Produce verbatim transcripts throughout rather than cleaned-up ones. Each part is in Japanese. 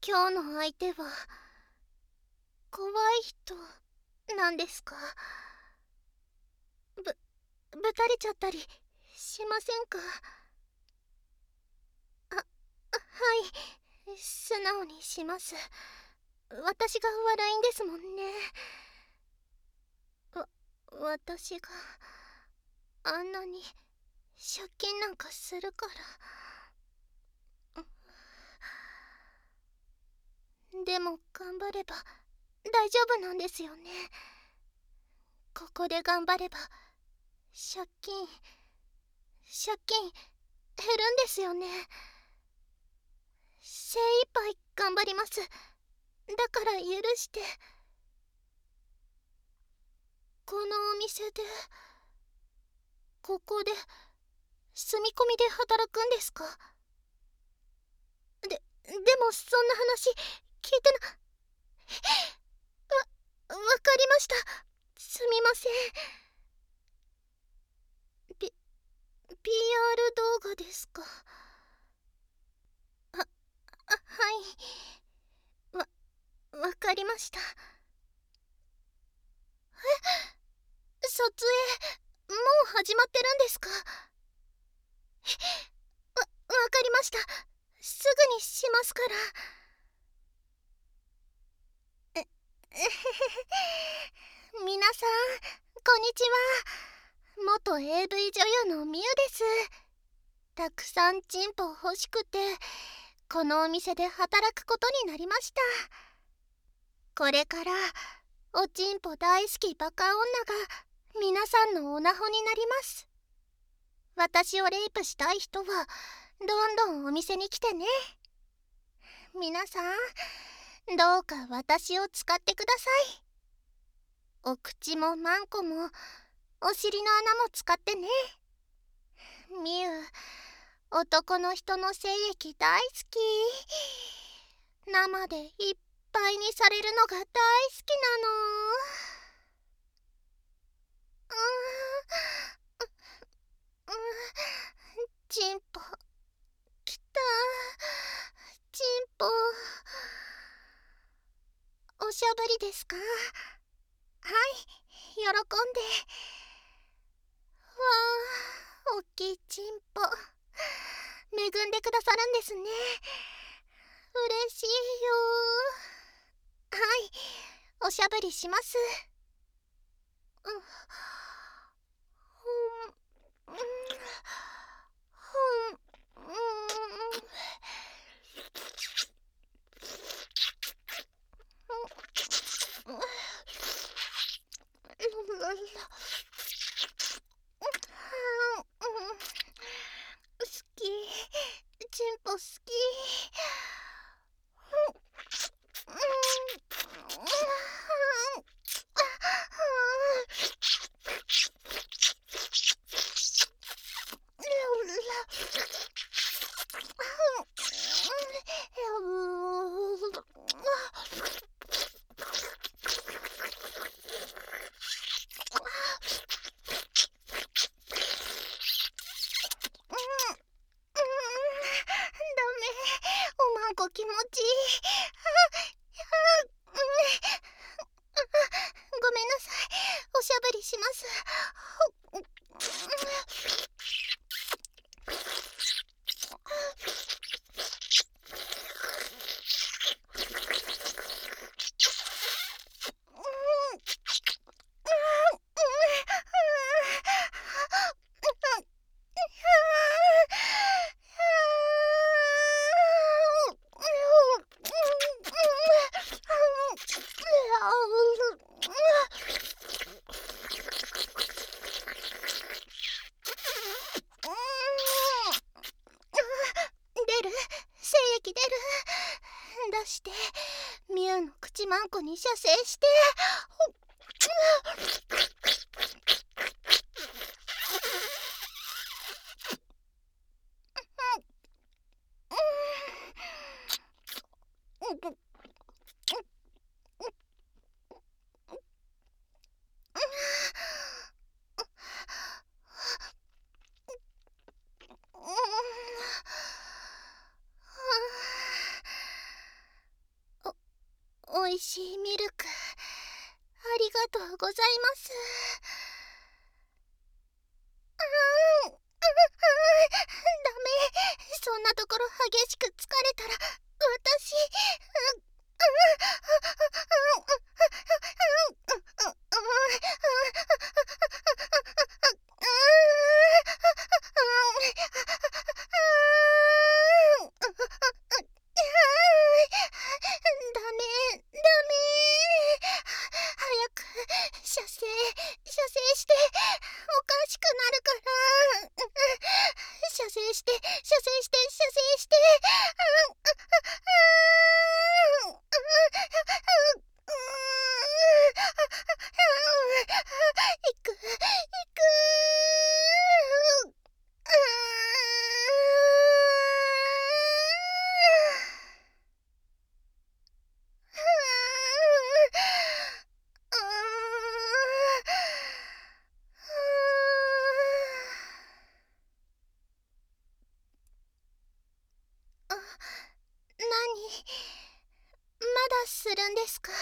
今日の相手は怖い人なんですか？ぶ、ぶたれちゃったりしませんか？あ、はい、素直にします。私が悪いんですもんね。わ、私があんなに借金なんかするから。でも頑張れば大丈夫なんですよね。ここで頑張れば借金借金減るんですよね。精一杯頑張ります。だから許して。このお店でここで住み込みで働くんですか？ででもそんな話聞いてな。わわかりました。すみません。ピ ピーアール 動画ですか？あ、あ、はい。わわかりました。え、撮影もう始まってるんですか？わわかりました。すぐにしますから。ええへへ皆さんこんにちは。元 エーブイ 女優のみゆです。たくさんチンポ欲しくてこのお店で働くことになりました。これからおちんぽ大好きバカ女が皆さんのオナホになります。私をレイプしたい人はどんどんお店に来てね。皆さんどうか私を使ってください。お口もマンコもお尻の穴も使ってね。みゆ、男の人の精液大好き。生でいっぱいにされるのが大好きなの。うーん、うーん、チンポきた。チンポおしゃぶりですか？はい、喜んで。わあ、おっきいチンポ恵んでくださるんですね。嬉しいよ。はい、おしゃぶりします。うん、ほん、うん、ほん、うん、うん、好き。チンポ好き。おまんこ気持ちいい。ごめんなさい。おしゃぶりします。出る、精液出る。出してミュウの口マンコに射精して。 おいしいミルクありがとうございます。あーん、あーん、ダメ。そんなところ激しく疲れたら私、うダメ、ダメ。早く射精、射精しておかしくなるから。射精して、射精して、射精して。行く、行く。何、まだするんですか？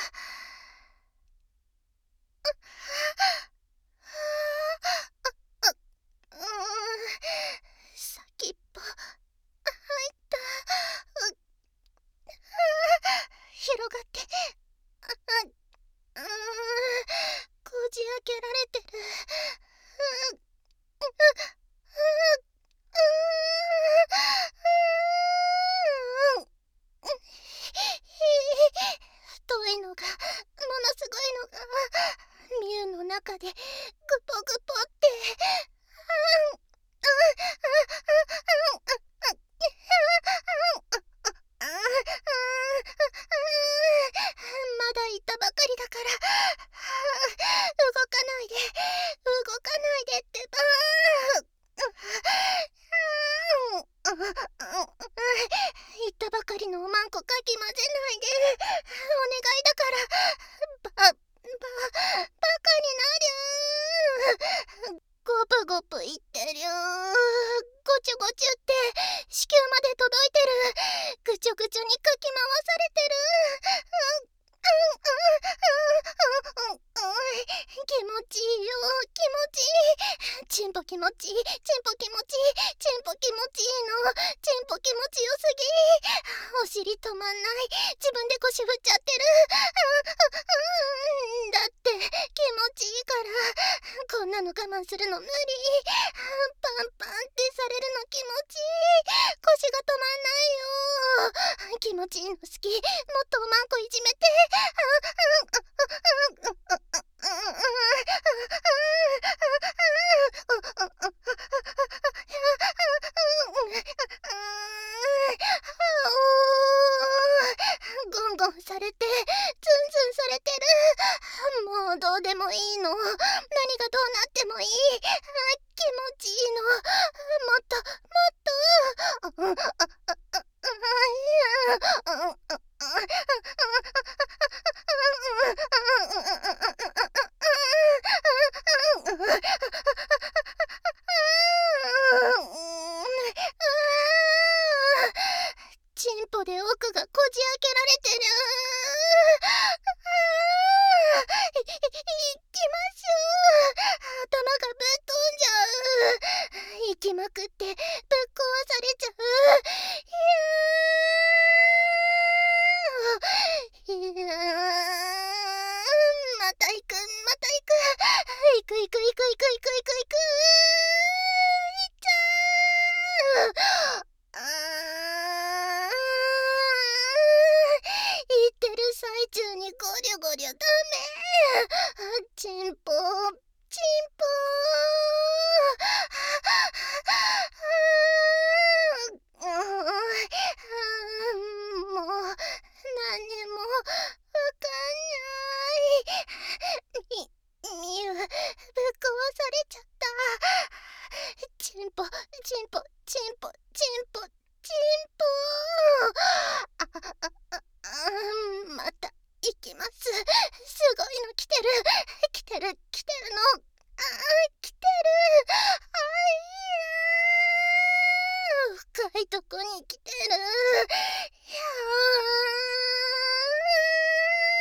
うーん、先っぽ入った。広がって、うーん、こじ開けられてる。太いのが、ものすごいのがミュウの中でグポグポって。まだいたばかりだから、動かないで、動かないでってば。言ったばかりのおまんこかき混ぜないで。お願いだから。ば、ば、バカになりゅー。ゴプゴプいってりゅー。ごちゅごちゅって子宮まで届いてる。ぐちょぐちょにかき回されてる。気持ちいいよ、気持ちいい。チンポ気持ちいい、チンポ気持ちいい、チンポ気持ちいいの。チンポ気持ちよすぎ。お尻止まんない。自分で腰振っちゃってる。だって気持ちいいから。こんなの我慢するの無理。パンパンってされるの気持ちいい。腰が止まんないよ。気持ちいいの好き。もっとおまんこいじめて。ゴンゴンされて、ツンツンされてる。もうどうでもいいの。何がどうなってもいい。気持ちいいの。もっと、もっと。チンポで奥がこじ開けられてる。い、い、いきます。頭がぶっ飛んじゃう。息まくってぶっ壊されちゃう。いやー、また行く、また行く。行く行く行く行く行く行く行く。行っちゃう。あー、言ってる最中にゴリョゴリョダメ。チンポ、チンポ。もう何にもわかんない。み、みゆ、ぶっ壊されちゃった。チンポ、チンポ、チンポ、チンポ、チンポ。あ、あ、あ、あ、また行きます。すごいの来てる。来てる、来てるの。あ、来てる。あ、いやー。深いとこに来てる。いやー。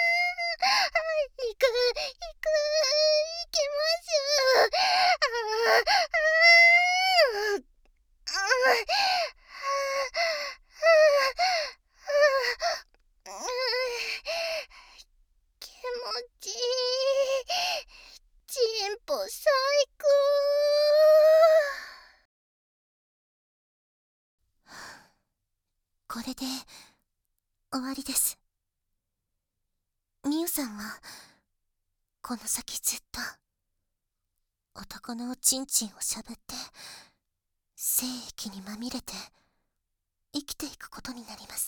わりです。みゆさんはこの先ずっと男のおちんちんをしゃぶって精液にまみれて生きていくことになります。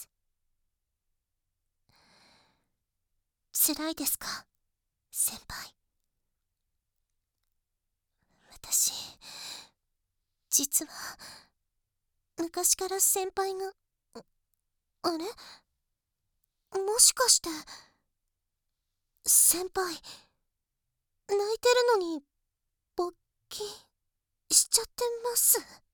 辛いですか、先輩。私、実は昔から先輩が、あれ、もしかして先輩泣いてるのに勃起しちゃってます？